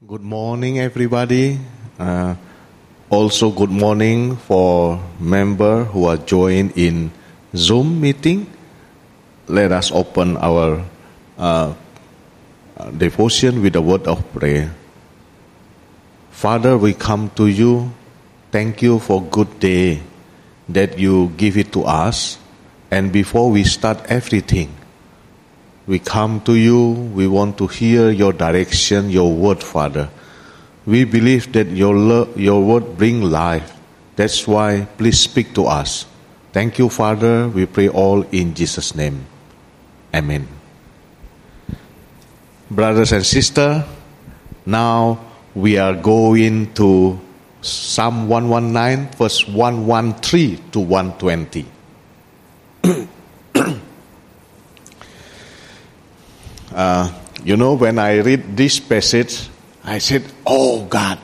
Good morning, everybody. Also, good morning for members who are joined in Zoom meeting. Let us open our devotion with a word of prayer. Father, we come to you. Thank you for good day that you give it to us. And before we start everything, we come to you, we want to hear your direction, your word, Father. We believe that your word bring life. That's why, please speak to us. Thank you, Father. We pray all in Jesus' name. Amen. Brothers and sisters, now we are going to Psalm 119, verse 113 to 120. When I read this passage, I said, oh God,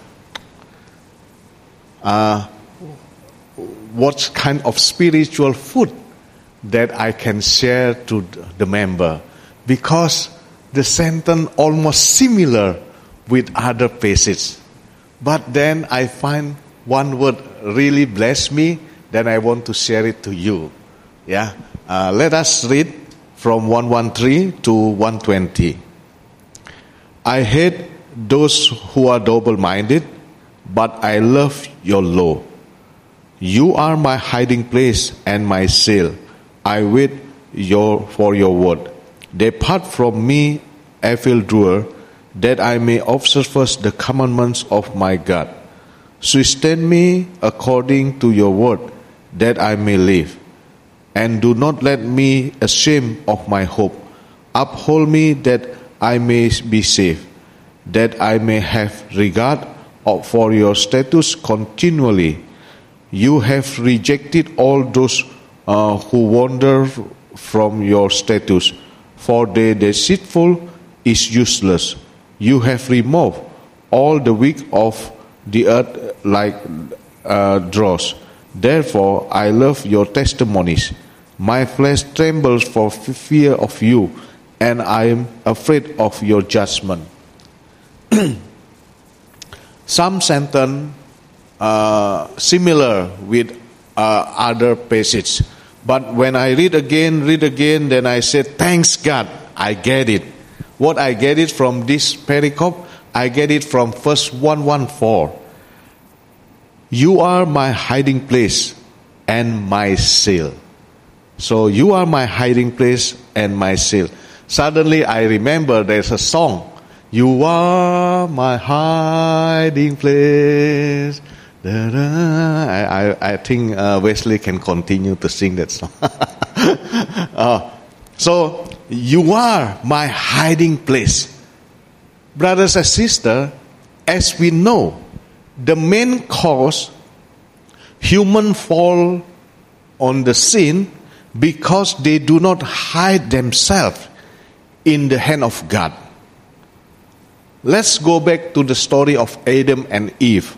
what kind of spiritual food that I can share to the member? Because the sentence almost similar with other passages. But then I find one word really bless me, then I want to share it to you. Let us read from 113 to 120. I hate those who are double-minded, but I love your law. You are my hiding place and my shield. I wait for your word. Depart from me, evildoer, that I may observe first the commandments of my God. Sustain me according to your word, that I may live. And do not let me ashamed of my hope. Uphold me that I may be safe, that I may have regard for your statutes continually. You have rejected all those who wander from your statutes, for the deceitful is useless. You have removed all the weak of the earth like dross. Therefore, I love your testimonies. My flesh trembles for fear of you, and I am afraid of your judgment. Some sentence similar with other passages. But when I read again, then I said, thanks God, I get it. What I get it from this pericope, I get it from verse 114. You are my hiding place and my shield. So you are my hiding place and my shield. Suddenly I remember there's a song. You are my hiding place. I think Wesley can continue to sing that song. So you are my hiding place. Brothers and sisters, as we know, the main cause human fall on the sin because they do not hide themselves in the hand of God. Let's go back to the story of Adam and Eve.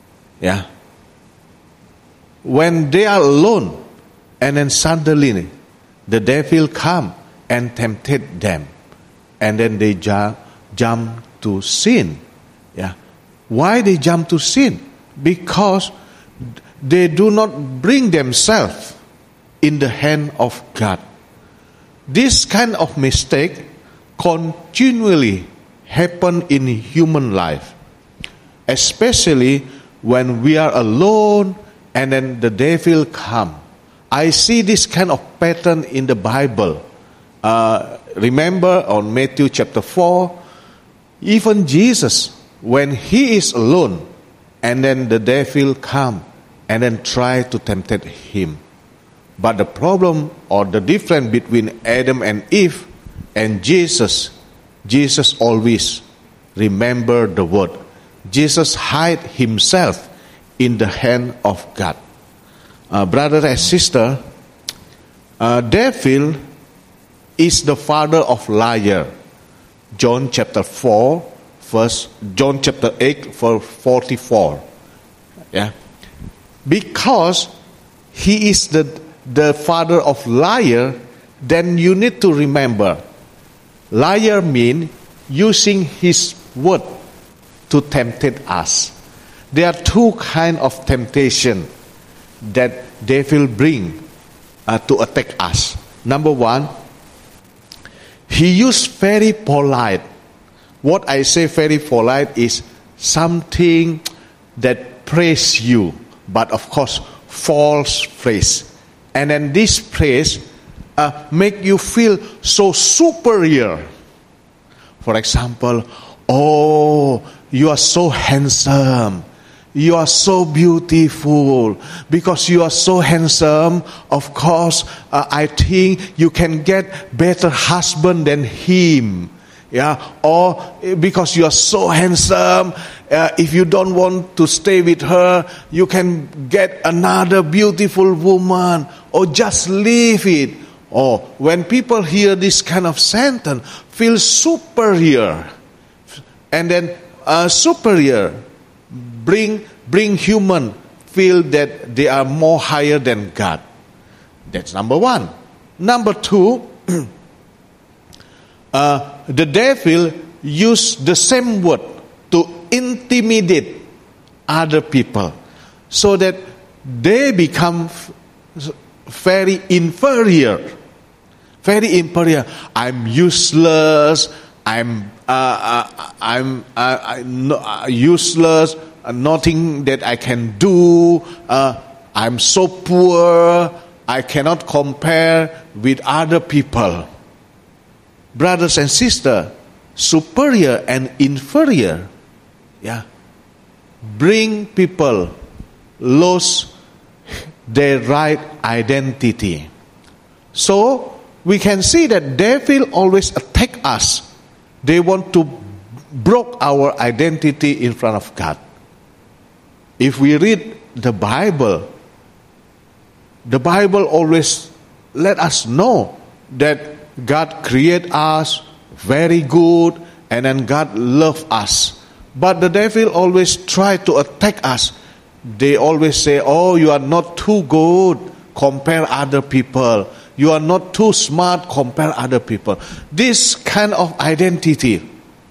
When they are alone, and then suddenly the devil come and tempted them, and then they jump to sin. Why they jump to sin? Because they do not bring themselves in the hand of God. This kind of mistake continually happen in human life, especially when we are alone and then the devil come. I see this kind of pattern in the Bible. Remember on Matthew chapter 4, even Jesus, when he is alone, and then the devil come and then try to tempt him. But the problem or the difference between Adam and Eve and Jesus always remember the word. Jesus hide himself in the hand of God. Brother and sister, devil is the father of liar. John chapter 8 verse 44. Because he is the father of liar, then you need to remember, liar means using his word to tempt us. There are two kinds of temptation that devil bring to attack us. Number one, he used very polite. What I say very polite is something that praise you, but of course false praise. And then this praise make you feel so superior. For example, oh, you are so handsome. You are so beautiful. Because you are so handsome, of course, I think you can get better husband than him. Yeah, or because you are so handsome, if you don't want to stay with her, you can get another beautiful woman, or just leave it. Or when people hear this kind of sentence, feel superior, and then superior bring human feel that they are more higher than God. That's number one. Number two, the devil used the same word to intimidate other people, so that they become very inferior. Very inferior. I'm useless. I'm useless. Nothing that I can do. I'm so poor. I cannot compare with other people. Brothers and sisters, superior and inferior, bring people lose their right identity. So we can see that devil always attack us. They want to break our identity in front of God. If we read the Bible always let us know that God created us very good, and then God loved us. But the devil always try to attack us. They always say, oh, you are not too good, compare other people. You are not too smart, compare other people. This kind of identity,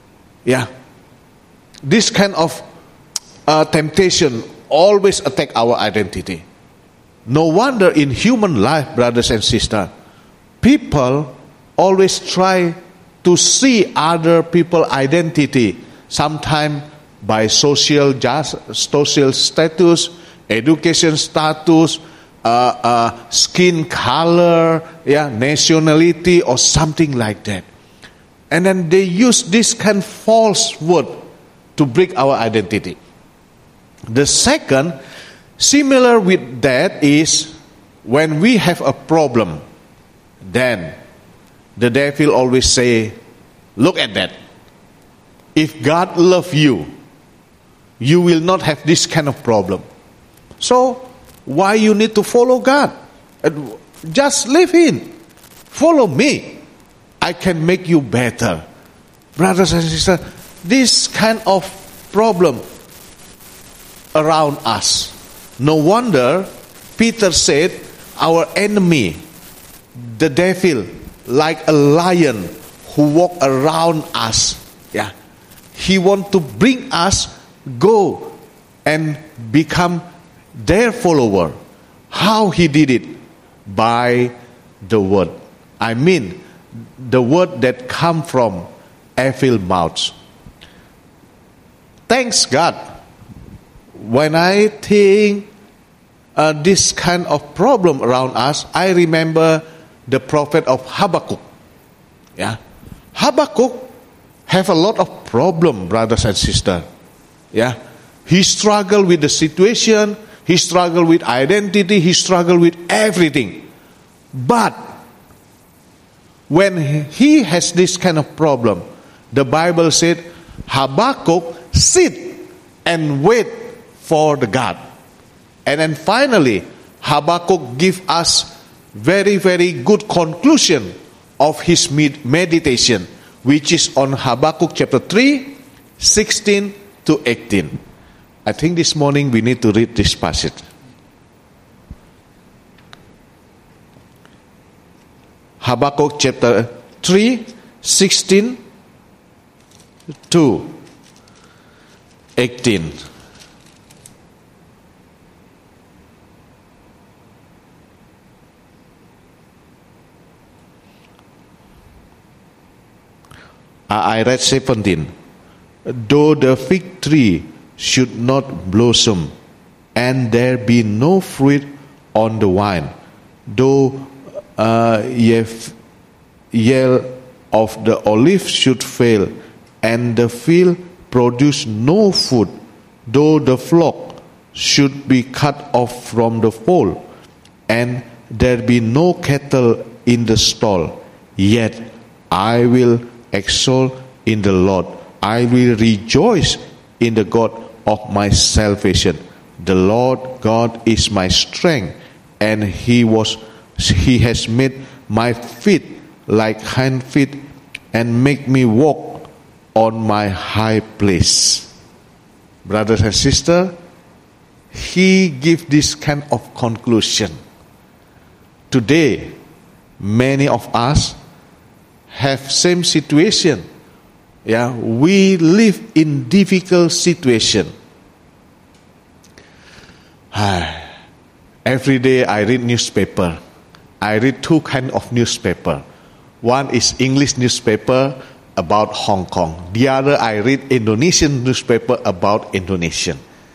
this kind of temptation always attack our identity. No wonder in human life, brothers and sisters, people always try to see other people's identity, sometimes by social status, education status, skin color, nationality, or something like that. And then they use this kind of false word to break our identity. The second, similar with that, is when we have a problem, then the devil always say, look at that. If God loves you, you will not have this kind of problem. So, why you need to follow God? Just live in. Follow me. I can make you better. Brothers and sisters, this kind of problem around us. No wonder Peter said, our enemy, the devil, like a lion who walk around us. He want to bring us go and become their follower. How he did it? By the word. I mean, the word that come from evil mouths. Thanks God. When I think this kind of problem around us, I remember the prophet of Habakkuk. Habakkuk have a lot of problem, brothers and sisters. He struggled with the situation. He struggled with identity. He struggled with everything. But when he has this kind of problem, the Bible said Habakkuk sit and wait for the God. And then finally, Habakkuk give us very, very good conclusion of his meditation, which is on Habakkuk chapter 3, 16 to 18. I think this morning we need to read this passage. Habakkuk chapter 3, 16 to 18. I read 17. Though the fig tree should not blossom, and there be no fruit on the vine, though yield of the olive should fail, and the field produce no food, though the flock should be cut off from the fold, and there be no cattle in the stall, yet I will exult in the Lord. I will rejoice in the God of my salvation. The Lord God is my strength, and He has made my feet like hind feet, and make me walk on my high place. Brothers and sisters, He gives this kind of conclusion. Today, many of us have same situation. We live in difficult situation. Every day I read newspaper. I read two kinds of newspaper. One is English newspaper about Hong Kong. The other I read Indonesian newspaper about Indonesia.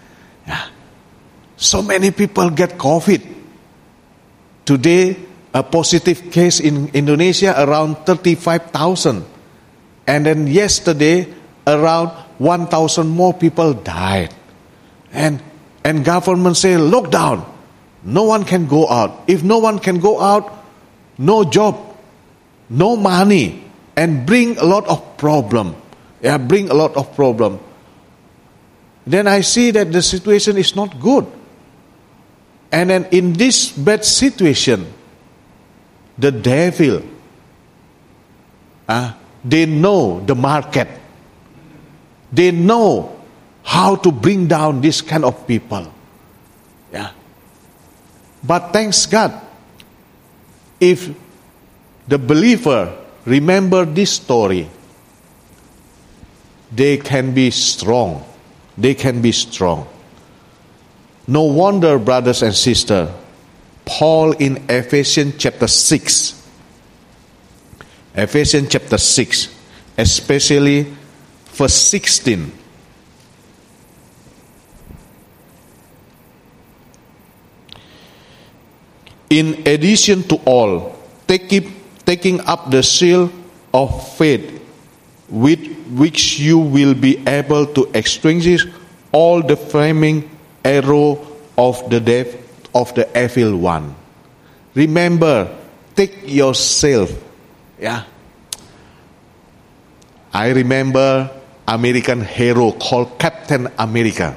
So many people get COVID. Today, a positive case in Indonesia around 35,000. And then yesterday, around 1,000 more people died. And government say, lockdown. No one can go out. If no one can go out, no job, no money, and bring a lot of problem. Bring a lot of problem. Then I see that the situation is not good. And then in this bad situation, the devil, they know the market. They know how to bring down this kind of people. But thanks God, if the believer remember this story, they can be strong. They can be strong. No wonder, brothers and sisters, Paul in Ephesians chapter 6, especially verse 16. In addition to all, taking up the shield of faith, with which you will be able to extinguish all the flaming arrow of the evil one. Remember, take yourself. I remember American hero called Captain America.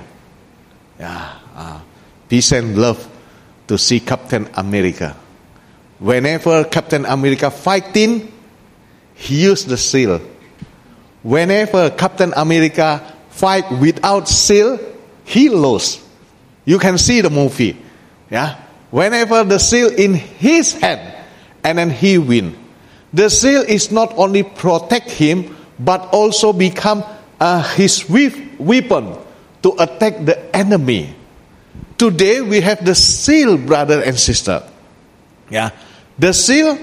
Peace and love to see Captain America. Whenever Captain America fighting, he used the shield. Whenever Captain America fight without shield, he lose. You can see the movie. Whenever the shield in his hand, and then he win. The shield is not only protect him, but also become his weapon to attack the enemy. Today we have the shield, brother and sister. The shield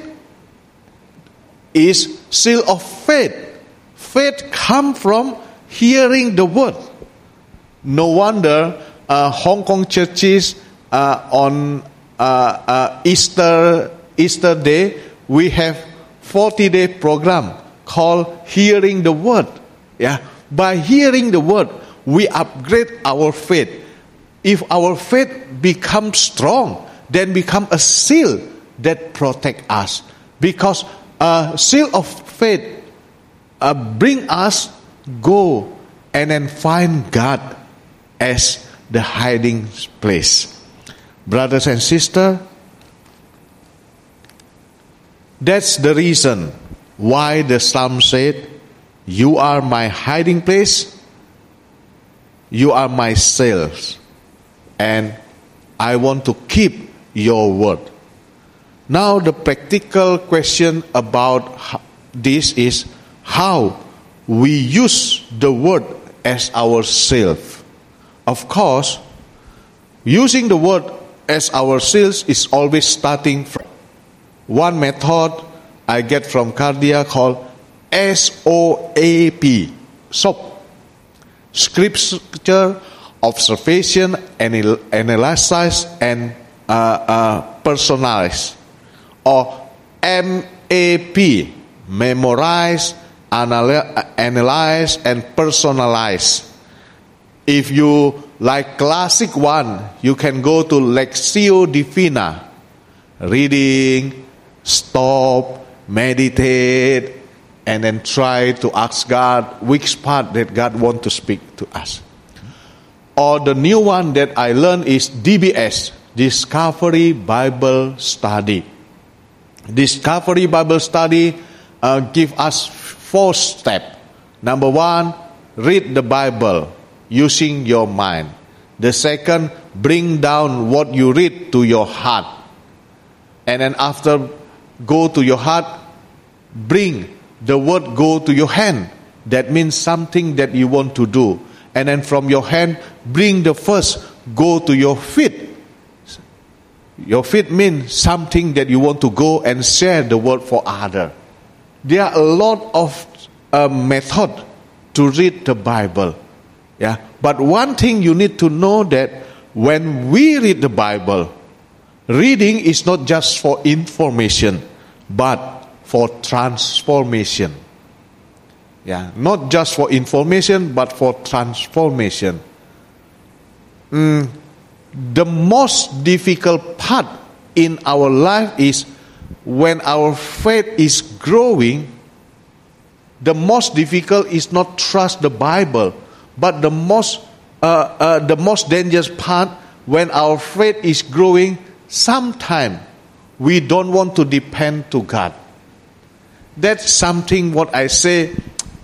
is shield of faith. Faith comes from hearing the word. No wonder Hong Kong churches on Easter Day, we have 40-day program called Hearing the Word. By hearing the word, we upgrade our faith. If our faith becomes strong, then become a shield that protect us. Because a shield of faith bring us go and then find God as the hiding place. Brothers and sisters, that's the reason why the psalm said, you are my hiding place, you are my sails, and I want to keep your word. Now the practical question about this is how we use the word as ourselves. Of course, using the word as ourselves is always starting from one method I get from Cardia called SOAP, SOAP. Scripture, observation, analysis, and personalize. Or MAP, memorize, analyze, and personalize. If you like classic one, you can go to Lectio Divina. Reading, stop, meditate, and then try to ask God which part that God wants to speak to us. Or the new one that I learned is DBS, Discovery Bible Study. Discovery Bible Study give us 4 steps. Number 1, read the Bible using your mind. The second, bring down what you read to your heart. And then after go to your heart, bring the word go to your hand. That means something that you want to do. And then from your hand, bring the first, go to your feet. Your feet means something that you want to go and share the word for others. There are a lot of methods to read the Bible. Yeah, but one thing you need to know that when we read the Bible, reading is not just for information, but for transformation. Yeah, not just for information, but for transformation. The most difficult part in our life is when our faith is growing. The most difficult is not trust the Bible, but the most dangerous part when our faith is growing. Sometimes we don't want to depend to God. That's something what I say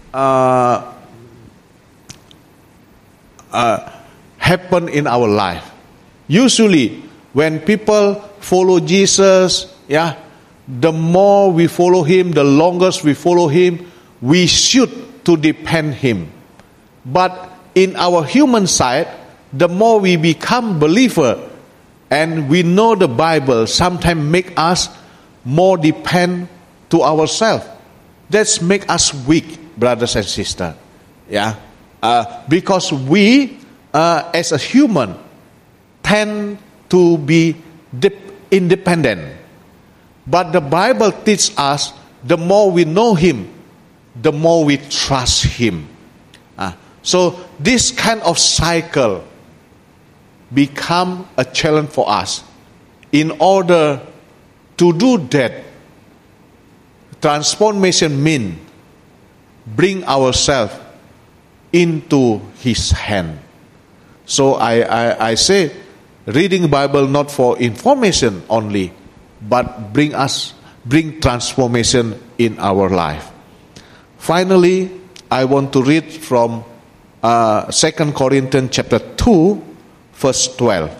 happen in our life. Usually, when people follow Jesus, the more we follow Him, the longer we follow Him, we should to depend Him. But in our human side, the more we become believer and we know the Bible, sometimes make us more depend to ourselves. That's make us weak, brothers and sisters. Because we, as a human, tend to be independent. But the Bible teaches us, the more we know Him, the more we trust Him. So this kind of cycle become a challenge for us. In order to do that, transformation means bring ourselves into His hand. So I say, reading the Bible not for information only, but bring transformation in our life. Finally, I want to read from 2 Corinthians chapter 2, verse 12.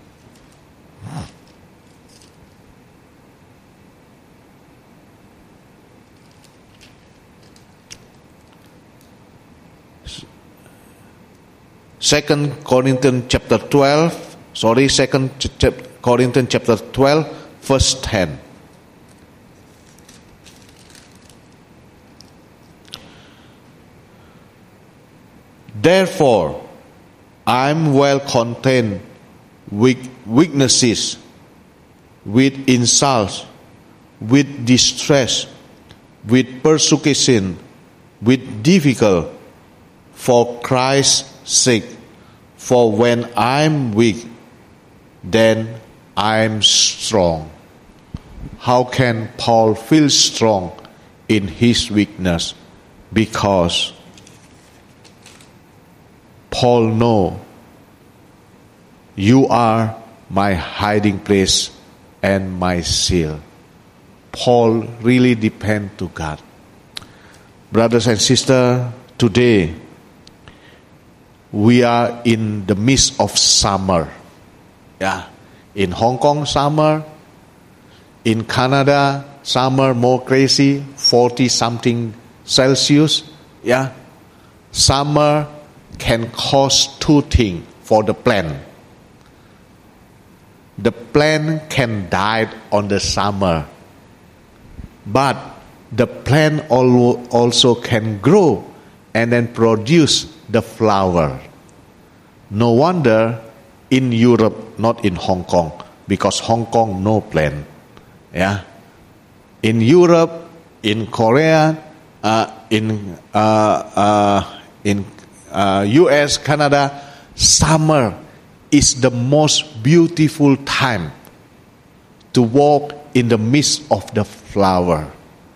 Second Corinthians chapter 12, Corinthians chapter 12, verse 10. Therefore, I am well content with weaknesses, with insults, with distress, with persecution, with difficulty, for Christ's sake. For when I am weak, then I am strong. How can Paul feel strong in his weakness? Because Paul knows, you are my hiding place and my shield. Paul really depends to God. Brothers and sisters, today we are in the midst of summer. In Hong Kong, summer. In Canada, summer more crazy, 40 something Celsius. Summer can cause two things for the plant. The plant can die on the summer, but the plant also can grow and then produce the flower. No wonder in Europe, not in Hong Kong, because Hong Kong no plant. Yeah, in Europe, in Korea, in U.S., Canada, summer is the most beautiful time to walk in the midst of the flower.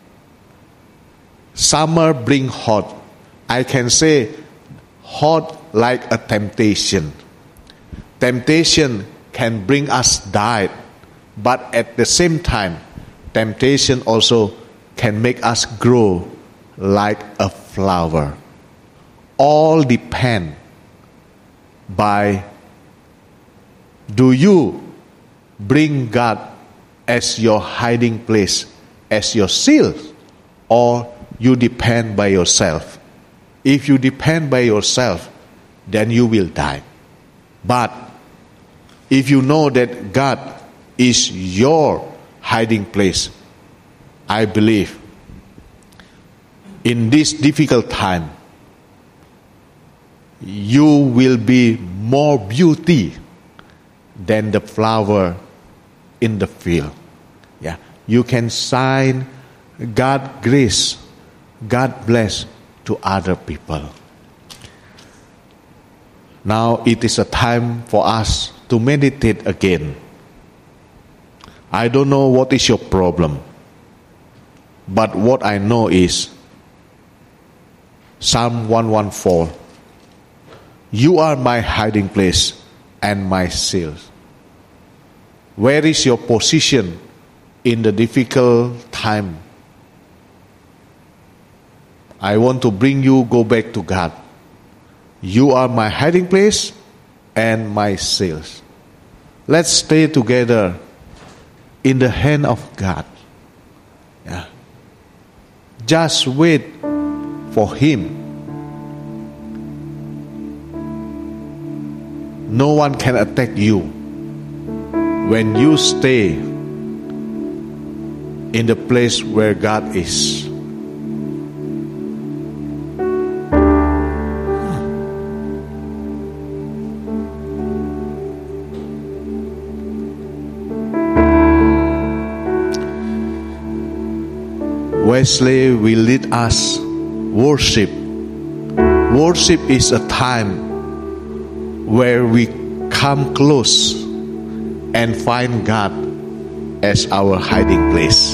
Summer bring hot. I can say hot like a temptation. Temptation can bring us diet, but at the same time, temptation also can make us grow like a flower. All depend by, do you bring God as your hiding place, as your shield, or you depend by yourself? If you depend by yourself, then you will die. But if you know that God is your hiding place, I believe in this difficult time, you will be more beauty than the flower in the field. Yeah, you can shine God grace, God bless to other people. Now it is a time for us to meditate again. I don't know what is your problem, but what I know is Psalm 114. You are my hiding place and my shield. Where is your position in the difficult time? I want to bring you go back to God. You are my hiding place and my shield. Let's stay together in the hand of God. Yeah. Just wait for Him. No one can attack you when you stay in the place where God is. Wesley will lead us worship. Worship is a time where we come close and find God as our hiding place.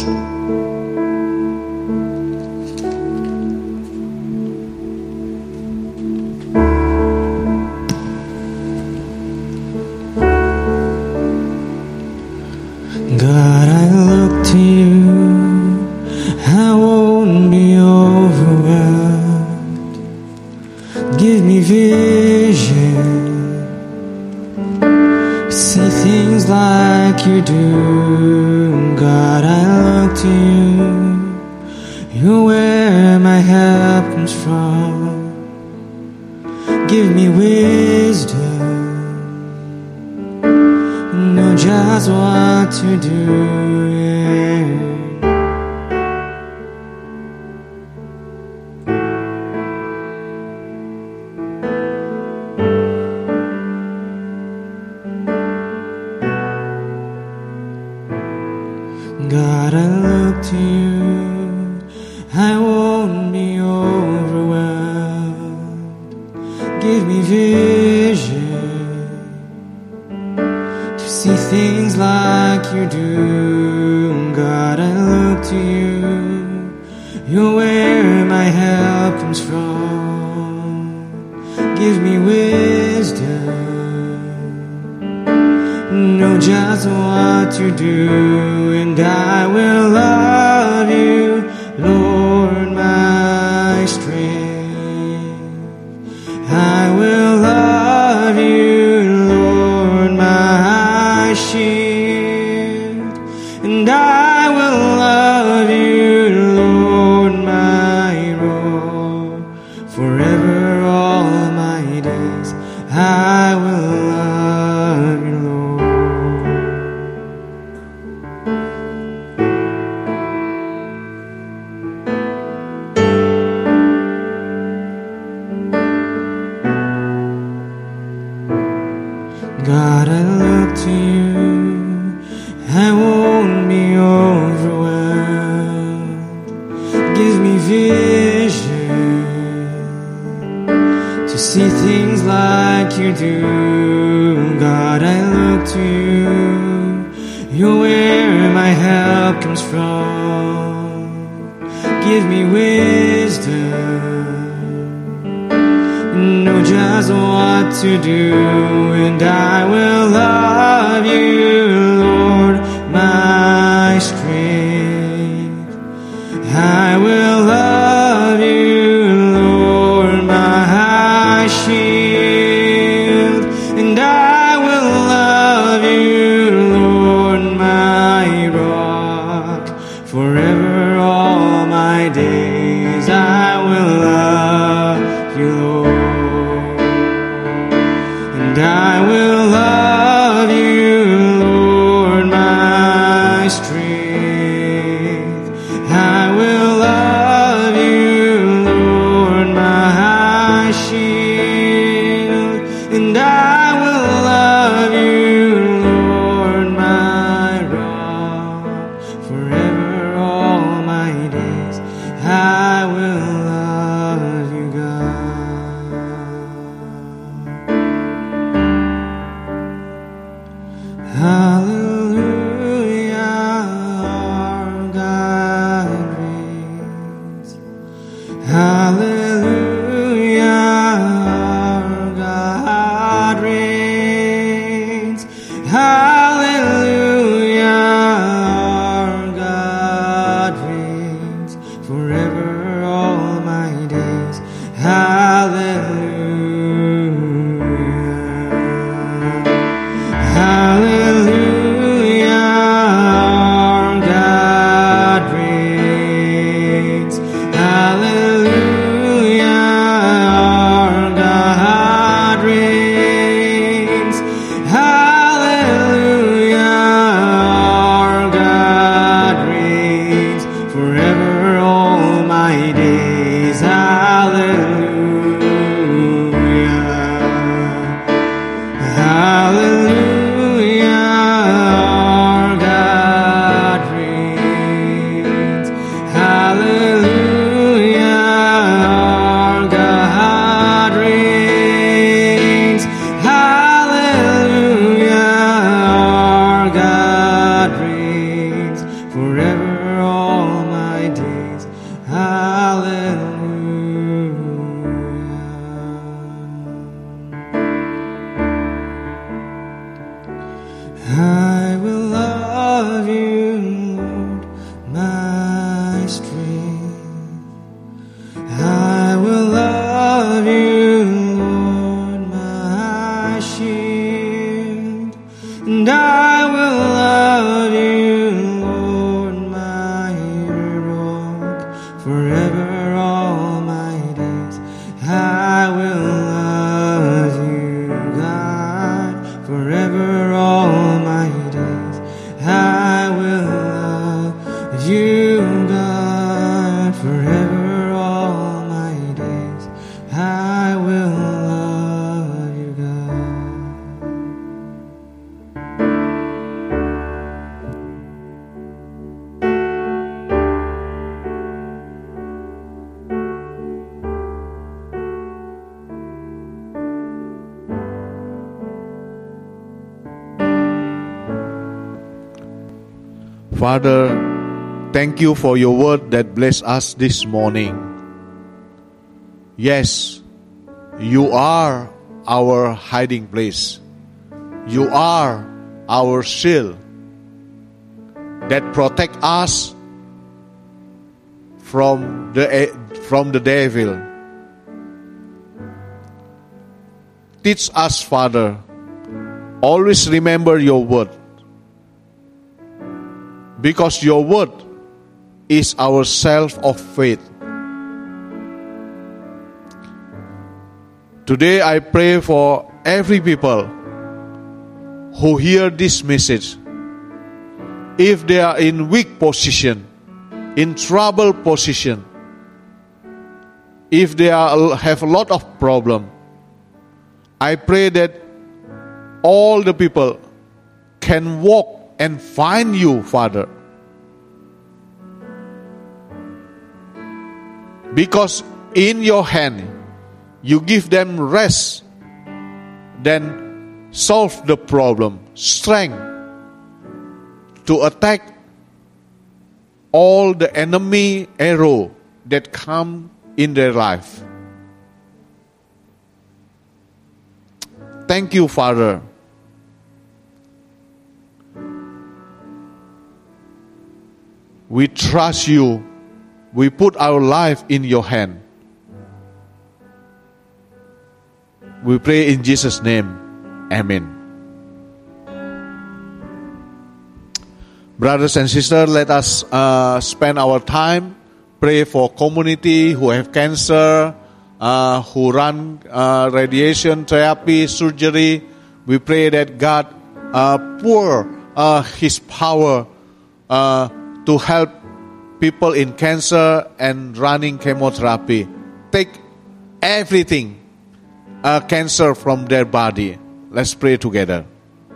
God, I look to you. I won't be overwhelmed. Give me vision. See things like you do. God, I look to you. You're where my help comes from. Give me wisdom. Know just what to do. God, I look to you. I won't be overwhelmed. Give me vision to see things like you do. God, I look to you. You're where my help comes from. Give me wisdom. Know just what to do, and I will love you, Lord, my strength. I will love you, Lord, my shield, and I will love you, Lord, my roar, forever all my I will love you, Lord. God, I look to you, I won't be overwhelmed. Give me vision to see things like you do. God, I look to you, you're where my help comes from. Give me wisdom, know just what to do, and I will love you, Lord, my strength. I will love you, Lord, my shield, and I will love you, Lord, my rock, forever all my days I will love you, Lord. And I will love you, Lord, my strength. I will love you, Lord, my shield. And I will love you, Lord, my rock. Forever all my days I will love you, God. Hallelujah, our God reigns. Hallelujah, our God reigns. Hallelujah, our God reigns. Forever all my days. Hallelujah. Hallelujah, our God reigns. Hallelujah, our God reigns. Hallelujah, our God reigns. Forever all my days. Hallelujah. Hallelujah, our God reigns. Hallelujah, our God reigns. Hallelujah, our God reigns. Forever all my days. Hallelujah. I will love you, Lord, my strength. I will love you, Lord, my shield. And I will love you, Lord, my rock. Forever all my days I will love you, God. Forever all my days I will love you, God. Forever all my days I will love you, God. Father, thank you for your word that blessed us this morning. Yes, you are our hiding place. You are our shield that protect us from the devil. Teach us, Father, always remember your word, because your word is our self of faith. Today I pray for every people who hear this message, if they are in weak position, in trouble position, if they have a lot of problem, I pray that all the people can walk and find you, Father. Because in your hand, you give them rest, then solve the problem, strength to attack all the enemy arrow that come in their life. Thank you, Father. We trust you. We put our life in your hand. We pray in Jesus' name. Amen. Brothers and sisters, let us spend our time, pray for community who have cancer, who run radiation therapy, surgery. We pray that God pour His power to help people in cancer and running chemotherapy. Take everything, cancer from their body. Let's pray together.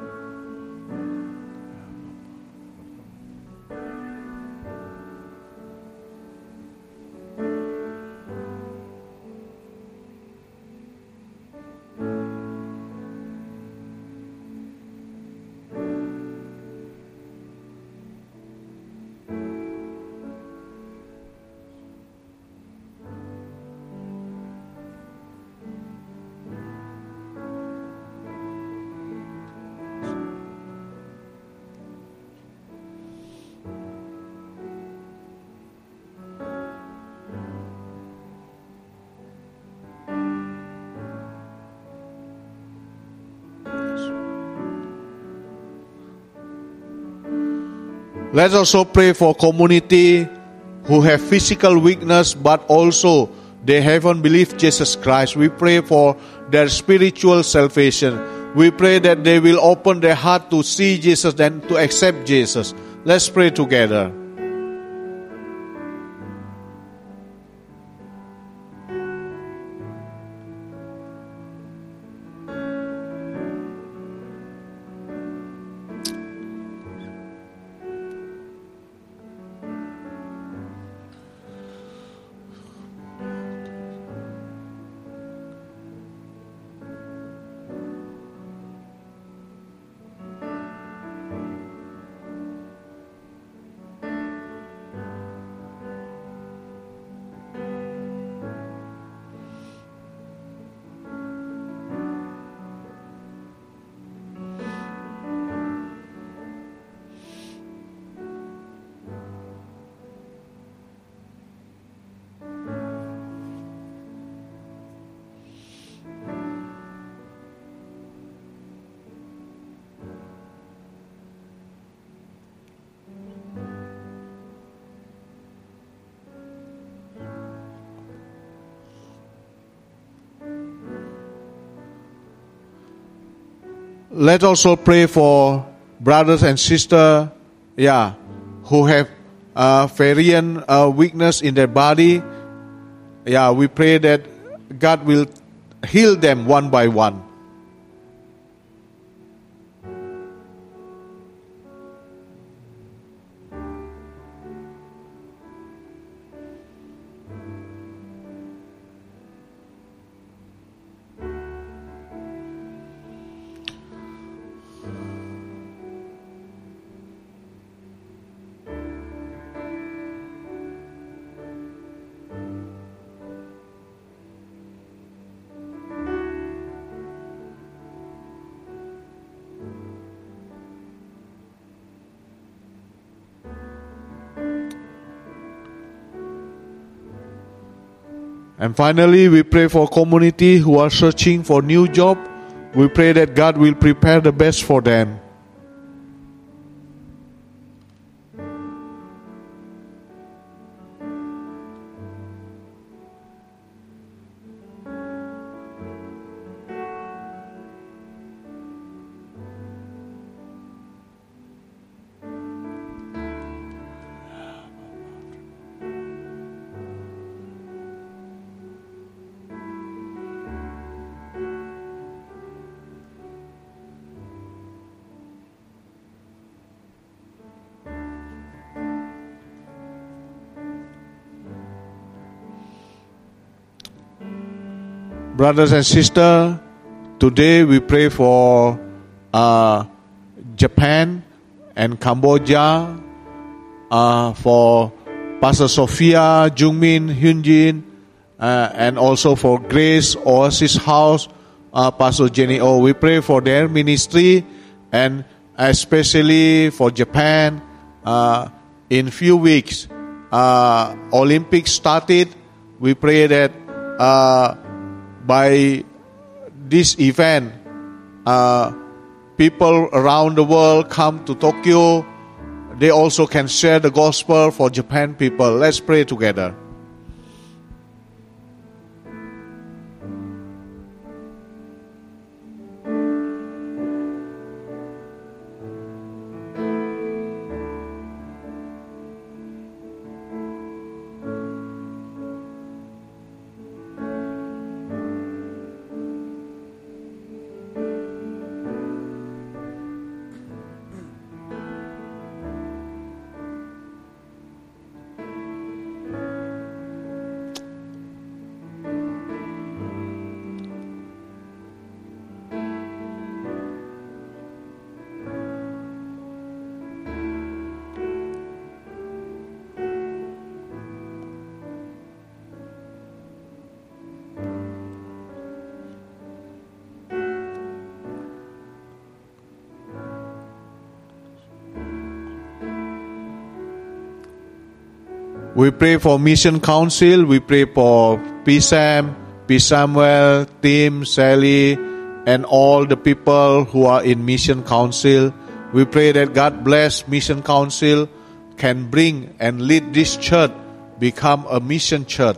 Let's also pray for community who have physical weakness, but also they haven't believed Jesus Christ. We pray for their spiritual salvation. We pray that they will open their heart to see Jesus and to accept Jesus. Let's pray together. Let's also pray for brothers and sisters, who have variant weakness in their body. We pray that God will heal them one by one. And finally, we pray for community who are searching for new job. We pray that God will prepare the best for them. Brothers and sisters, today we pray for Japan and Cambodia, for Pastor Sophia, Jungmin, Hyunjin, and also for Grace Oasis House, Pastor Jenny O. We pray for their ministry and especially for Japan. In few weeks, Olympics started. We pray that by this event, people around the world come to Tokyo. They also can share the gospel for Japan people. Let's pray together. We pray for Mission Council. We pray for P. Samuel, Tim, Sally, and all the people who are in Mission Council. We pray that God bless Mission Council, can bring and lead this church become a mission church.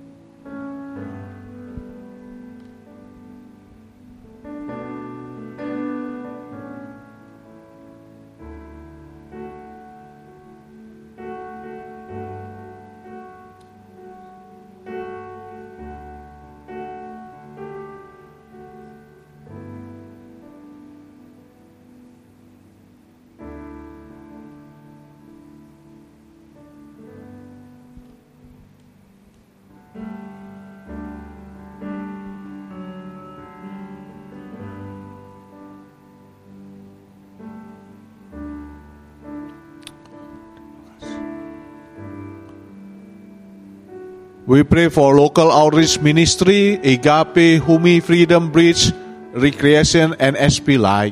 We pray for local outreach ministry, Agape, Humi, Freedom Bridge, Recreation, and SP Light.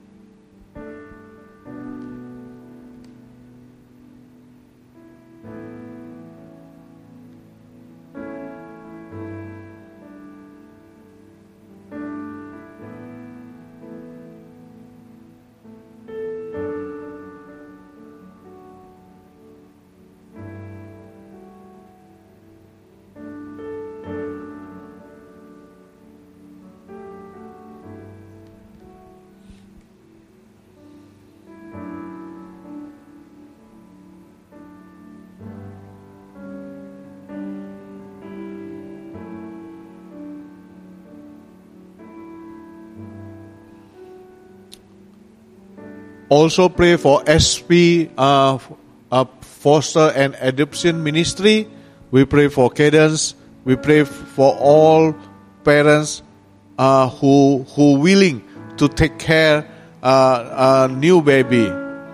Also pray for SP Foster and Adoption Ministry. We pray for Cadence. We pray for all parents who willing to take care a new baby.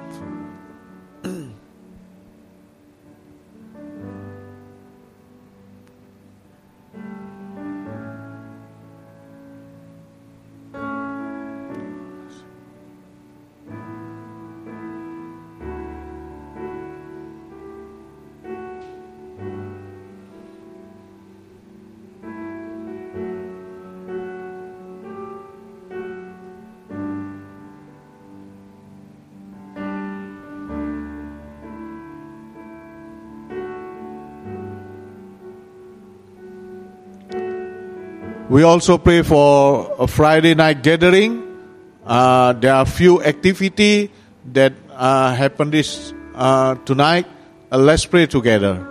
We also pray for a Friday night gathering. There are few activities that happen this tonight. Let's pray together.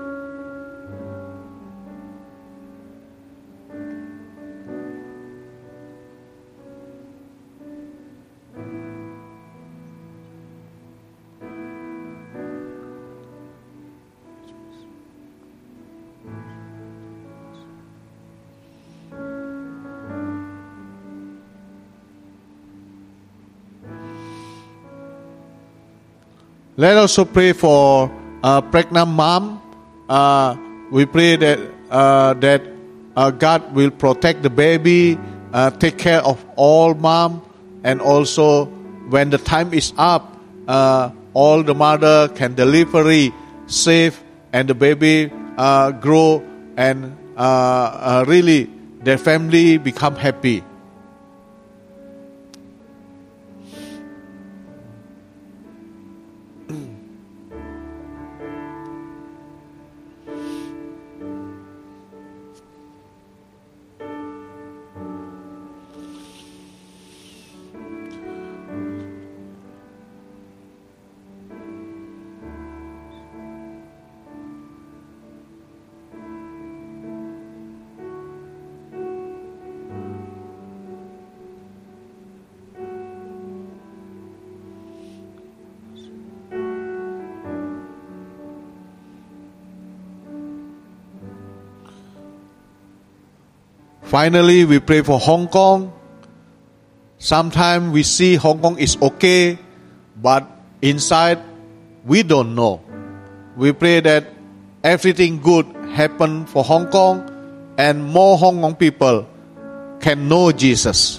Let us also pray for pregnant mom. We pray that God will protect the baby, take care of all mom, and also when the time is up, all the mother can delivery safe, and the baby grow, and really their family become happy. Finally, we pray for Hong Kong. Sometimes we see Hong Kong is okay, but inside we don't know. We pray that everything good happen for Hong Kong, and more Hong Kong people can know Jesus.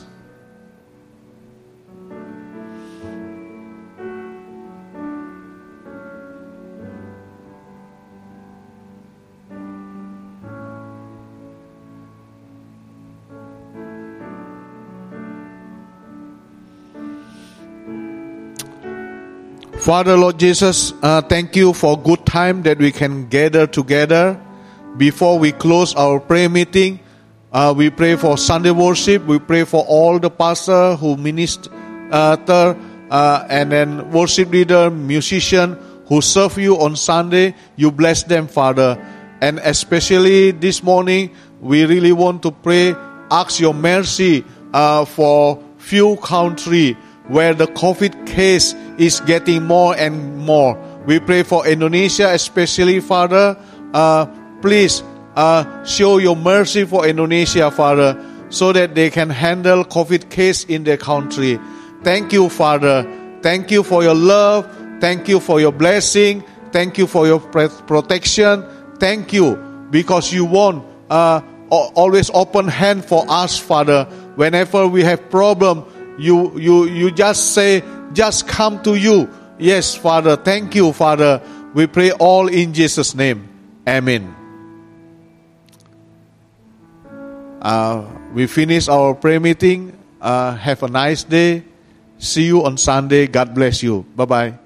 Father, Lord Jesus, thank you for good time that we can gather together. Before we close our prayer meeting, we pray for Sunday worship. We pray for all the pastors who minister, and then worship leader, musician who serve you on Sunday. You bless them, Father. And especially this morning, we really want to pray, ask your mercy for few countries where the COVID case is getting more and more. We pray for Indonesia especially, Father. Please show your mercy for Indonesia, Father, so that they can handle COVID case in their country. Thank you, Father. Thank you for your love. Thank you for your blessing. Thank you for your protection. Thank you because you want always open hand for us, Father. Whenever we have problem, you just say, just come to you. Yes, Father. Thank you, Father. We pray all in Jesus' name. Amen. We finish our prayer meeting. Have a nice day. See you on Sunday. God bless you. Bye-bye.